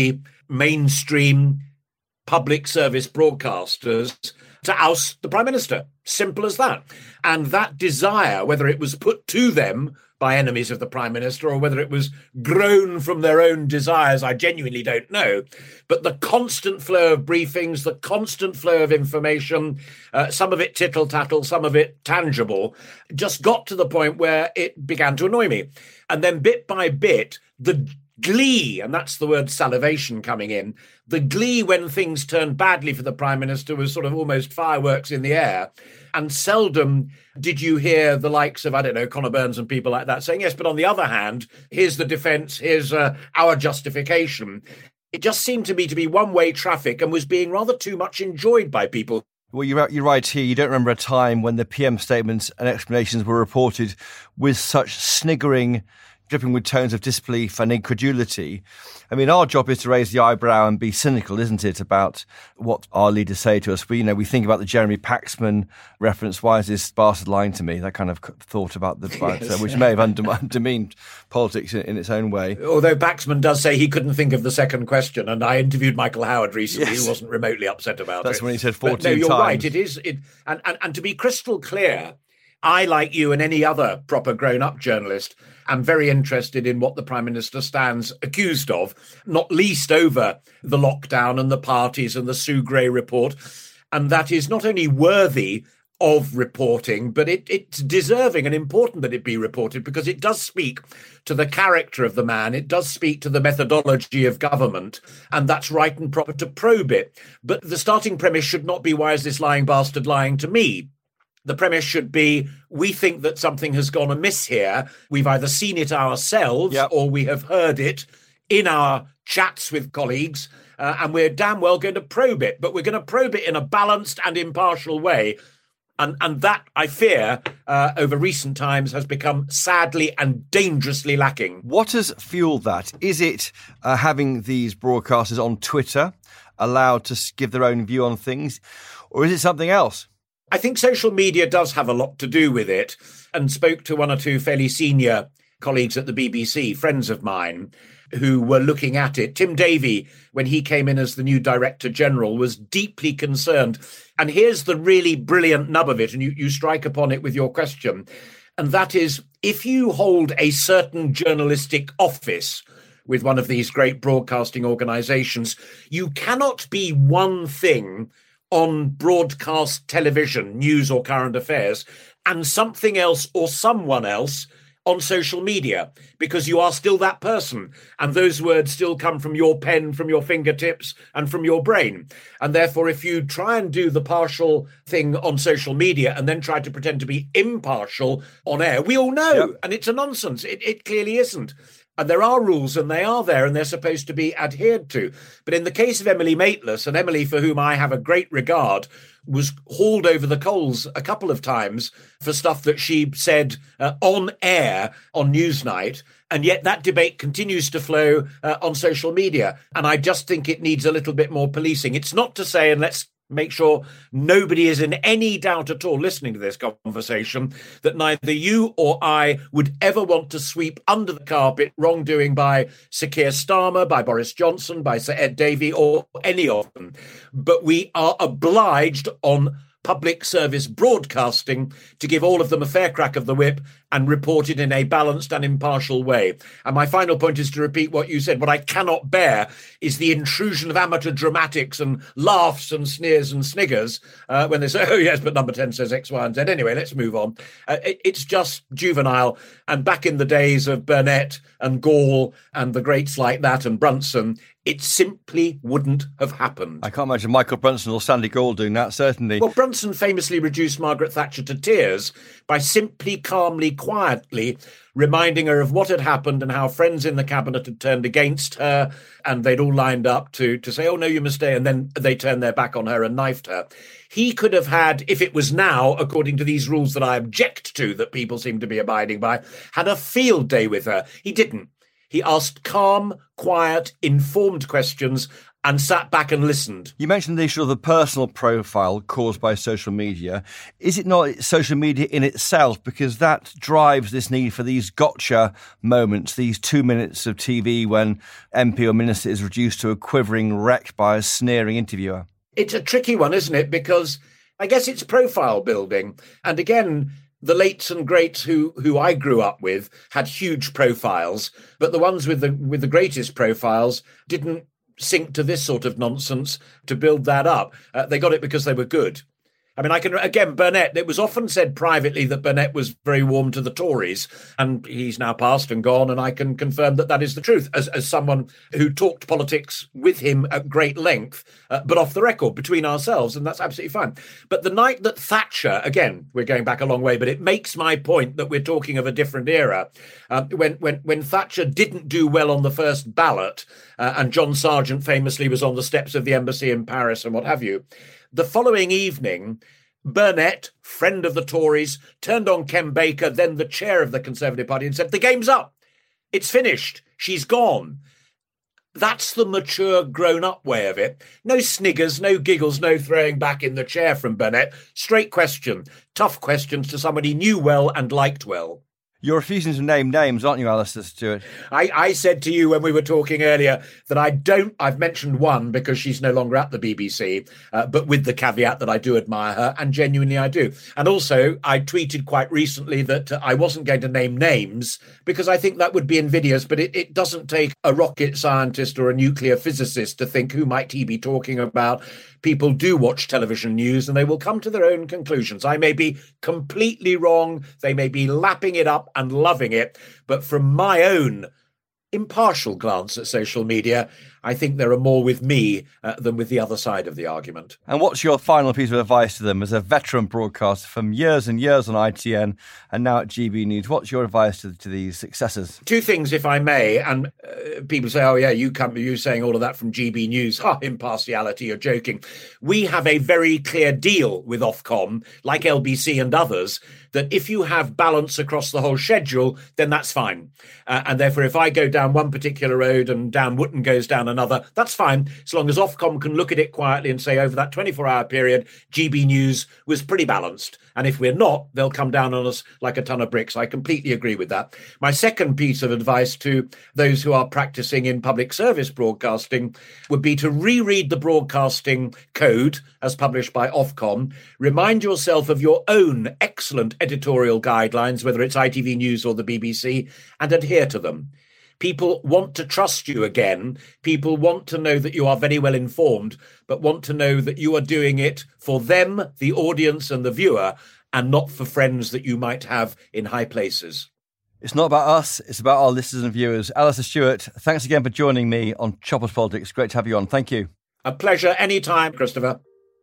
mainstream public service broadcasters to oust the Prime Minister. Simple as that. And that desire, whether it was put to them by enemies of the Prime Minister or whether it was grown from their own desires, I genuinely don't know. But the constant flow of briefings, the constant flow of information, uh, some of it tittle-tattle, some of it tangible, just got to the point where it began to annoy me. And then bit by bit, the glee, and that's the word salivation coming in, the glee when things turned badly for the Prime Minister was sort of almost fireworks in the air. And seldom did you hear the likes of, I don't know, Conor Burns and people like that saying, yes, but on the other hand, here's the defence, here's uh, our justification. It just seemed to me to be one-way traffic and was being rather too much enjoyed by people. Well, you're, you're right here. You don't remember a time when the P M statements and explanations were reported with such sniggering, dripping with tones of disbelief and incredulity. I mean, our job is to raise the eyebrow and be cynical, isn't it, about what our leaders say to us. We, you know, we think about the Jeremy Paxman reference, why is this bastard lying to me? That kind of thought about the, yes. uh, which may have undermined, demeaned politics in, in its own way. Although Paxman does say he couldn't think of the second question, and I interviewed Michael Howard recently, yes. who wasn't remotely upset about That's it. That's when he said fourteen but no, you're times. right, it is. It, and, and, and to be crystal clear, I, like you and any other proper grown-up journalist, am very interested in what the Prime Minister stands accused of, not least over the lockdown and the parties and the Sue Gray report. And that is not only worthy of reporting, but it, it's deserving and important that it be reported because it does speak to the character of the man. It does speak to the methodology of government, and that's right and proper to probe it. But the starting premise should not be, why is this lying bastard lying to me? The premise should be, we think that something has gone amiss here. We've either seen it ourselves yep. or we have heard it in our chats with colleagues, uh, and we're damn well going to probe it. But we're going to probe it in a balanced and impartial way. And, and that, I fear, uh, over recent times has become sadly and dangerously lacking. What has fueled that? Is it uh, having these broadcasters on Twitter allowed to give their own view on things? Or is it something else? I think social media does have a lot to do with it, and spoke to one or two fairly senior colleagues at the B B C, friends of mine, who were looking at it. Tim Davie, when he came in as the new Director General, was deeply concerned. And here's the really brilliant nub of it, and you, you strike upon it with your question, and that is, if you hold a certain journalistic office with one of these great broadcasting organisations, you cannot be one thing on broadcast television, news or current affairs, and something else or someone else on social media, because you are still that person. And those words still come from your pen, from your fingertips, and from your brain. And therefore, if you try and do the partial thing on social media and then try to pretend to be impartial on air, we all know, yep. and it's a nonsense. It, it clearly isn't. And there are rules, and they are there, and they're supposed to be adhered to. But in the case of Emily Maitlis, and Emily, for whom I have a great regard, was hauled over the coals a couple of times for stuff that she said uh, on air on Newsnight, and yet that debate continues to flow uh, on social media. And I just think it needs a little bit more policing. It's not to say, and let's make sure nobody is in any doubt at all listening to this conversation, that neither you or I would ever want to sweep under the carpet wrongdoing by Sir Keir Starmer, by Boris Johnson, by Sir Ed Davey, or any of them. But we are obliged on public service broadcasting to give all of them a fair crack of the whip and report it in a balanced and impartial way. And my final point is to repeat what you said. What I cannot bear is the intrusion of amateur dramatics and laughs and sneers and sniggers uh, when they say, oh, yes, but number ten says X, Y, and Z. Anyway, let's move on. Uh, it, it's just juvenile. And back in the days of Burnett and Gall and the greats like that and Brunson, it simply wouldn't have happened. I can't imagine Michael Brunson or Sandy Gall doing that, certainly. Well, Brunson famously reduced Margaret Thatcher to tears by simply, calmly, quietly reminding her of what had happened and how friends in the cabinet had turned against her, and they'd all lined up to, to say, oh, no, you must stay, and then they turned their back on her and knifed her. He could have had, if it was now, according to these rules that I object to, that people seem to be abiding by, had a field day with her. He didn't. He asked calm, quiet, informed questions, and sat back and listened. You mentioned the issue of the personal profile caused by social media. Is it not social media in itself? Because that drives this need for these gotcha moments, these two minutes of T V when M P or minister is reduced to a quivering wreck by a sneering interviewer. It's a tricky one, isn't it? Because I guess it's profile building. And again, the lates and greats who who I grew up with had huge profiles, but the ones with the with the greatest profiles didn't sink to this sort of nonsense to build that up. Uh, they got it because they were good. I mean, I can, again, Burnett, it was often said privately that Burnett was very warm to the Tories, and he's now passed and gone, and I can confirm that that is the truth, as, as someone who talked politics with him at great length, uh, but off the record, between ourselves, and that's absolutely fine. But the night that Thatcher, again, we're going back a long way, but it makes my point that we're talking of a different era, uh, when, when, when Thatcher didn't do well on the first ballot, uh, and John Sargent famously was on the steps of the embassy in Paris and what have you, the following evening, Burnett, friend of the Tories, turned on Ken Baker, then the chair of the Conservative Party, and said, the game's up. It's finished. She's gone. That's the mature, grown-up way of it. No sniggers, no giggles, no throwing back in the chair from Burnett. Straight question. Tough questions to someone he knew well and liked well. You're refusing to name names, aren't you, Alistair Stewart? I, I said to you when we were talking earlier that I don't, I've mentioned one because she's no longer at the B B C, uh, but with the caveat that I do admire her, and genuinely I do. And also, I tweeted quite recently that uh, I wasn't going to name names because I think that would be invidious, but it, it doesn't take a rocket scientist or a nuclear physicist to think who might he be talking about. People do watch television news and they will come to their own conclusions. I may be completely wrong. They may be lapping it up and loving it. But from my own impartial glance at social media, I think there are more with me uh, than with the other side of the argument. And what's your final piece of advice to them as a veteran broadcaster from years and years on I T N and now at G B News? What's your advice to, to these successors? Two things, if I may. And uh, people say, oh, yeah, you come, you saying all of that from G B News. Ha, impartiality, you're joking. We have a very clear deal with Ofcom, like L B C and others, that if you have balance across the whole schedule, then that's fine. Uh, and therefore, if I go down one particular road and Dan Wootton goes down another, that's fine, as long as Ofcom can look at it quietly and say over that twenty-four hour period, G B News was pretty balanced. And if we're not, they'll come down on us like a ton of bricks. I completely agree with that. My second piece of advice to those who are practicing in public service broadcasting would be to reread the broadcasting code as published by Ofcom. Remind yourself of your own excellent editorial guidelines, whether it's I T V News or the B B C, and adhere to them. People want to trust you again. People want to know that you are very well informed, but want to know that you are doing it for them, the audience and the viewer, and not for friends that you might have in high places. It's not about us, it's about our listeners and viewers. Alistair Stewart, thanks again for joining me on Choppers Politics. Great to have you on. Thank you. A pleasure anytime, Christopher.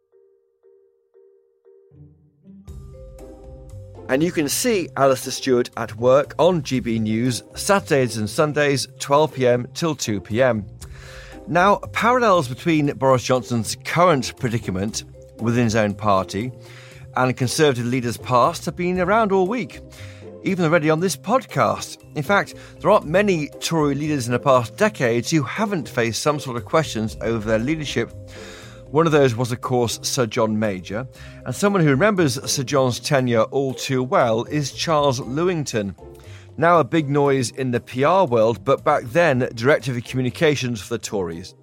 And you can see Alistair Stewart at work on G B News Saturdays and Sundays, twelve p.m. till two p.m. Now, parallels between Boris Johnson's current predicament within his own party and Conservative leaders past have been around all week, even already on this podcast. In fact, there aren't many Tory leaders in the past decades who haven't faced some sort of questions over their leadership. One of those was, of course, Sir John Major, and someone who remembers Sir John's tenure all too well is Charles Lewington. Now a big noise in the P R world, but back then, Director of Communications for the Tories.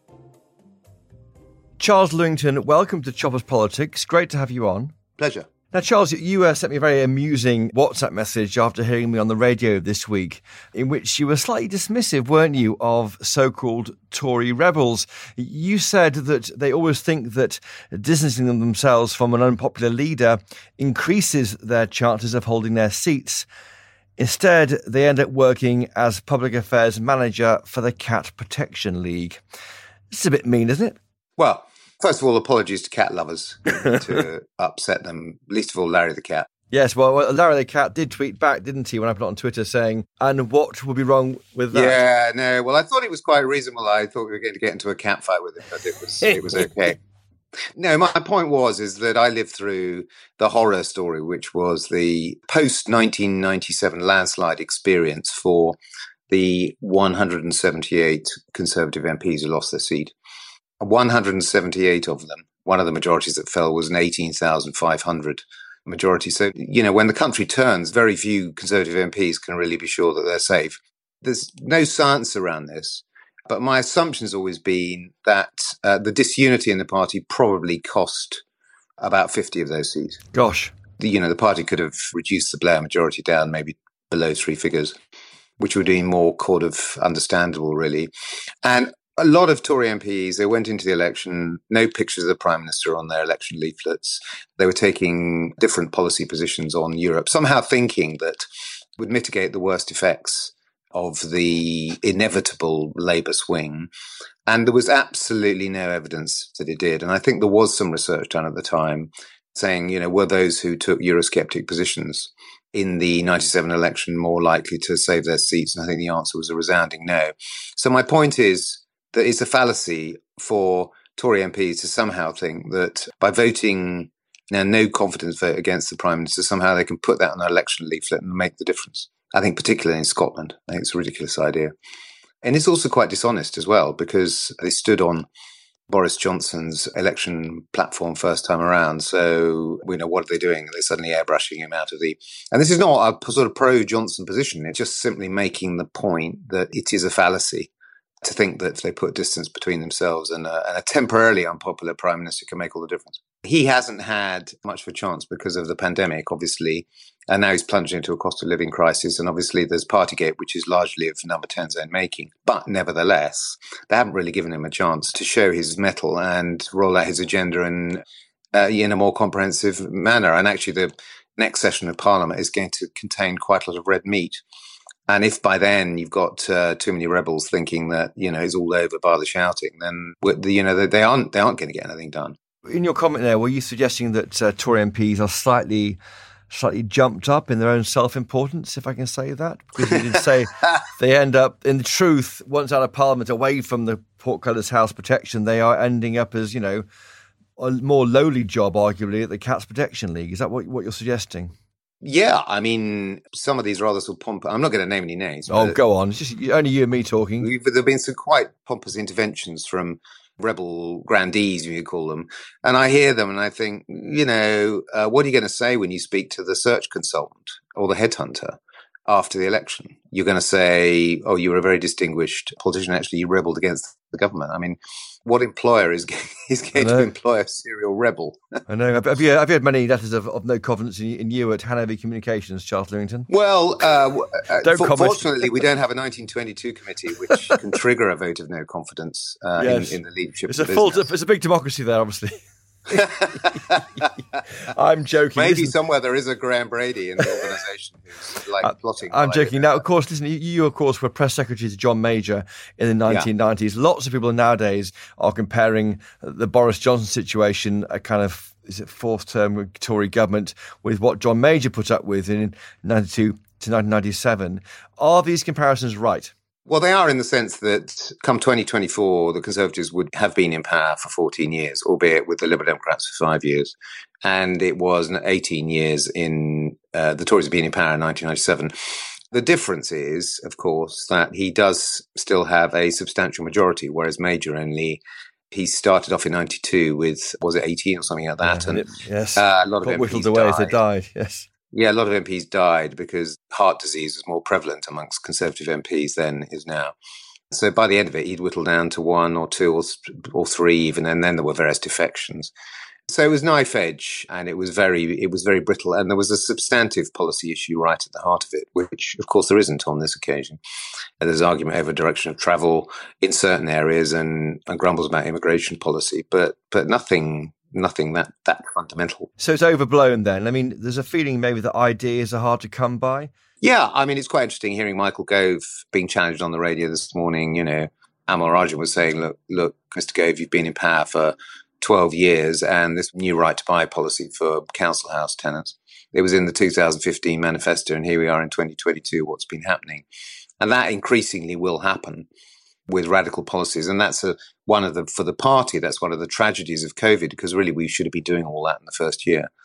Charles Lewington, welcome to Choppers Politics. Great to have you on. Pleasure. Now, Charles, you uh, sent me a very amusing WhatsApp message after hearing me on the radio this week, in which you were slightly dismissive, weren't you, of so-called Tory rebels. You said that they always think that distancing themselves from an unpopular leader increases their chances of holding their seats. Instead, they end up working as public affairs manager for the Cat Protection League. This is a bit mean, isn't it? Well, first of all, apologies to cat lovers to upset them, least of all Larry the Cat. Yes, well, Larry the Cat did tweet back, didn't he, when I put it on Twitter saying, and what would be wrong with that? Yeah, no, well, I thought it was quite reasonable. I thought we were going to get into a cat fight with him, but it was it was okay. No, my point was is that I lived through the horror story, which was the post-nineteen ninety-seven landslide experience for the one hundred seventy-eight Conservative M Ps who lost their seat. one hundred seventy-eight of them. One of the majorities that fell was an eighteen thousand five hundred majority. So, you know, when the country turns, very few Conservative M Ps can really be sure that they're safe. There's no science around this, but my assumption has always been that uh, the disunity in the party probably cost about fifty of those seats. Gosh. The, you know, the party could have reduced the Blair majority down maybe below three figures, which would be more kind of understandable, really. And a lot of Tory M Ps, they went into the election, no pictures of the Prime Minister on their election leaflets. They were taking different policy positions on Europe, somehow thinking that would mitigate the worst effects of the inevitable Labour swing. And there was absolutely no evidence that it did. And I think there was some research done at the time saying, you know, were those who took Eurosceptic positions in the ninety-seven election more likely to save their seats? And I think the answer was a resounding no. So my point is, that it's a fallacy for Tory M Ps to somehow think that by voting now no confidence vote against the Prime Minister, somehow they can put that on an election leaflet and make the difference. I think particularly in Scotland, I think it's a ridiculous idea. And it's also quite dishonest as well, because they stood on Boris Johnson's election platform first time around. So we know, what are they doing? They're suddenly airbrushing him out of the... And this is not a sort of pro-Johnson position. It's just simply making the point that it is a fallacy to think that if they put distance between themselves and a, and a temporarily unpopular Prime Minister can make all the difference. He hasn't had much of a chance because of the pandemic, obviously, and now he's plunged into a cost of living crisis. And obviously there's Partygate, which is largely of Number ten's own making. But nevertheless, they haven't really given him a chance to show his mettle and roll out his agenda in, uh, in a more comprehensive manner. And actually the next session of Parliament is going to contain quite a lot of red meat. And if by then you've got uh, too many rebels thinking that, you know, it's all over by the shouting, then, you know, they aren't, they aren't going to get anything done. In your comment there, were you suggesting that uh, Tory M Ps are slightly slightly jumped up in their own self-importance, if I can say that? Because you did say they end up, in the truth, once out of Parliament, away from the Portcullis House protection, they are ending up as, you know, a more lowly job, arguably, at the Cats Protection League. Is that what, what you're suggesting? Yeah, I mean, some of these rather sort of pompous... I'm not going to name any names. Oh, go on. It's just only you and me talking. There have been some quite pompous interventions from rebel grandees, you call them. And I hear them and I think, you know, uh, what are you going to say when you speak to the search consultant or the headhunter after the election? You're going to say, oh, you were a very distinguished politician. Actually, you rebelled against the government. I mean, what employer is, is going to employ a serial rebel? I know. Have you, have you had many letters of, of no confidence in, in you at Hanover Communications, Charles Lewington? Well, uh, don't for, comment. Fortunately, we don't have a nineteen twenty-two committee which can trigger a vote of no confidence uh, yes. in, in the leadership it's of a the full, business. It's a big democracy there, obviously. I'm joking. Maybe listen, somewhere there is a Graham Brady in the organisation who's like I, plotting. I'm joking. Now, of course, listen, you, you, of course, were press secretary to John Major in the nineteen nineties. Yeah. Lots of people nowadays are comparing the Boris Johnson situation, a kind of, is it fourth term Tory government, with what John Major put up with in ninety-two to nineteen ninety-seven. Are these comparisons right? Well, they are in the sense that come twenty twenty-four, the Conservatives would have been in power for fourteen years, albeit with the Liberal Democrats for five years. And it was eighteen years in uh, the Tories being in power in nineteen ninety-seven. The difference is, of course, that he does still have a substantial majority, whereas Major only, he started off in ninety-two with, was it eighteen or something like that? Yeah, and it, yes, uh, a lot of got M Ps whittled away died. as they died, yes. Yeah, a lot of M Ps died because heart disease was more prevalent amongst Conservative M Ps than is now. So by the end of it, he'd whittled down to one or two or, or three even, and then there were various defections. So it was knife edge, and it was very it was very brittle, and there was a substantive policy issue right at the heart of it, which, of course, there isn't on this occasion. And there's argument over direction of travel in certain areas and, and grumbles about immigration policy, but but nothing... Nothing that, that fundamental. So it's overblown then. I mean, there's a feeling maybe that ideas are hard to come by. Yeah, I mean, it's quite interesting hearing Michael Gove being challenged on the radio this morning. You know, Amal Rajan was saying, look, look, Mister Gove, you've been in power for twelve years and this new right to buy policy for council house tenants. It was in the two thousand fifteen manifesto, and here we are in twenty twenty-two, what's been happening. And that increasingly will happen with radical policies. And that's a, one of the, for the party, that's one of the tragedies of COVID, because really we should have been doing all that in the first year.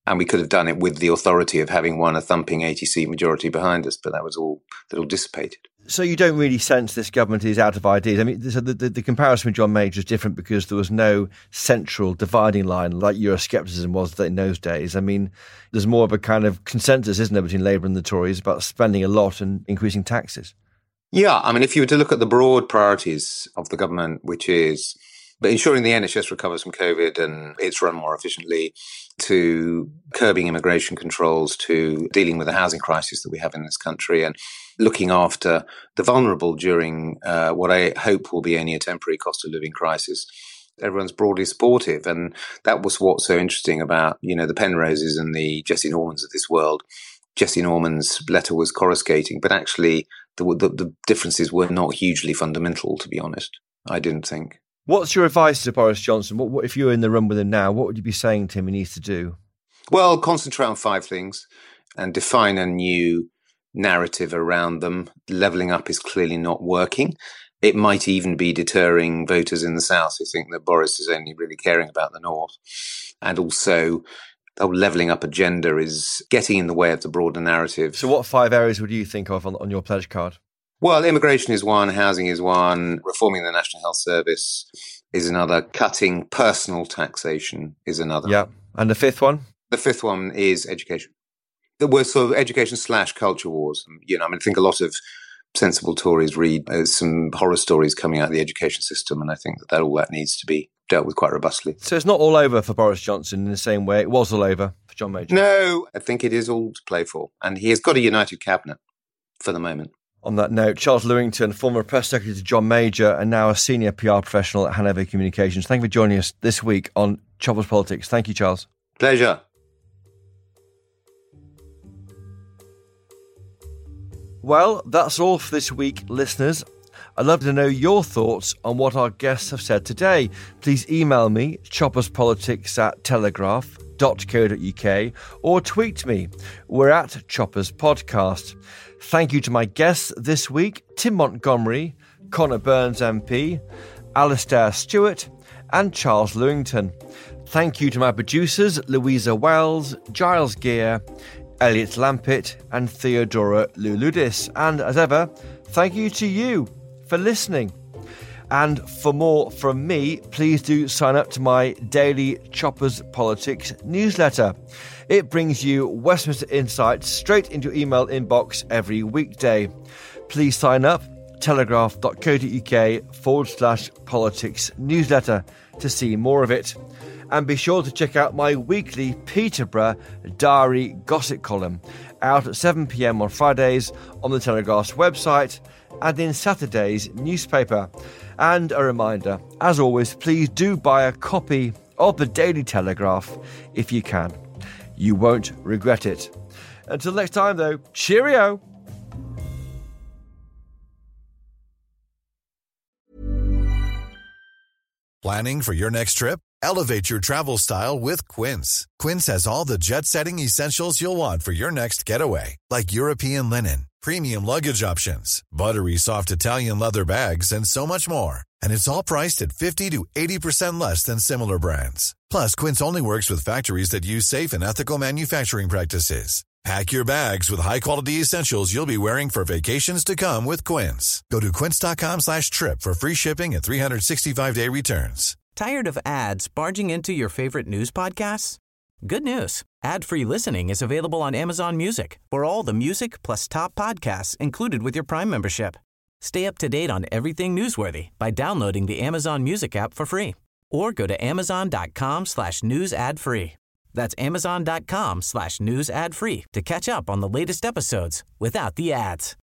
And we could have done it with the authority of having won a thumping eighty-seat majority behind us, but that was all that all dissipated. So you don't really sense this government is out of ideas. I mean, the, the, the comparison with John Major is different because there was no central dividing line like Euroscepticism was in those days. I mean, there's more of a kind of consensus, isn't there, between Labour and the Tories about spending a lot and increasing taxes? Yeah, I mean, if you were to look at the broad priorities of the government, which is but ensuring the N H S recovers from COVID and it's run more efficiently, to curbing immigration controls, to dealing with the housing crisis that we have in this country and looking after the vulnerable during uh, what I hope will be only a temporary cost of living crisis. Everyone's broadly supportive. And that was what's so interesting about, you know, the Penroses and the Jesse Normans of this world. Jesse Norman's letter was coruscating, but actually the, the, the differences were not hugely fundamental, to be honest. I didn't think. What's your advice to Boris Johnson? What, what if you were in the room with him now, what would you be saying to him he needs to do? Well, concentrate on five things and define a new narrative around them. Levelling up is clearly not working. It might even be deterring voters in the South who think that Boris is only really caring about the North. And also, the levelling up agenda is getting in the way of the broader narrative. So what five areas would you think of on, on your pledge card? Well, immigration is one, housing is one, reforming the National Health Service is another, cutting personal taxation is another. Yeah. And the fifth one? The fifth one is education. The word sort of education slash culture wars. You know, I mean, I think a lot of sensible Tories read uh, some horror stories coming out of the education system, and I think that, that all that needs to be dealt with quite robustly. So it's not all over for Boris Johnson in the same way it was all over for John Major? No, I think it is all to play for. And he has got a united cabinet for the moment. On that note, Charles Lewington, former press secretary to John Major and now a senior P R professional at Hanover Communications. Thank you for joining us this week on Choppers Politics. Thank you, Charles. Pleasure. Well, that's all for this week, listeners. I'd love to know your thoughts on what our guests have said today. Please email me, chopperspolitics at telegraph dot co dot uk, or tweet me. We're at Choppers Podcast. Thank you to my guests this week, Tim Montgomery, Conor Burns M P, Alastair Stewart, and Charles Lewington. Thank you to my producers, Louisa Wells, Giles Gear, Elliot Lampitt, and Theodora Louloudis. And as ever, thank you to you for listening. And for more from me, please do sign up to my daily Choppers Politics newsletter. It brings you Westminster insights straight into your email inbox every weekday. Please sign up, telegraph dot co dot uk forward slash politics newsletter to see more of it. And be sure to check out my weekly Peterborough Diary Gossip column, out at seven p.m. on Fridays on the Telegraph's website and in Saturday's newspaper. And a reminder, as always, please do buy a copy of the Daily Telegraph if you can. You won't regret it. Until next time, though, cheerio! Planning for your next trip? Elevate your travel style with Quince. Quince has all the jet-setting essentials you'll want for your next getaway, like European linen, premium luggage options, buttery soft Italian leather bags, and so much more. And it's all priced at fifty to eighty percent less than similar brands. Plus, Quince only works with factories that use safe and ethical manufacturing practices. Pack your bags with high-quality essentials you'll be wearing for vacations to come with Quince. Go to quince.com slash trip for free shipping and three sixty-five day returns. Tired of ads barging into your favorite news podcasts? Good news. Ad-free listening is available on Amazon Music for all the music plus top podcasts included with your Prime membership. Stay up to date on everything newsworthy by downloading the Amazon Music app for free or go to amazon.com slash news ad free. That's amazon.com slash news ad free to catch up on the latest episodes without the ads.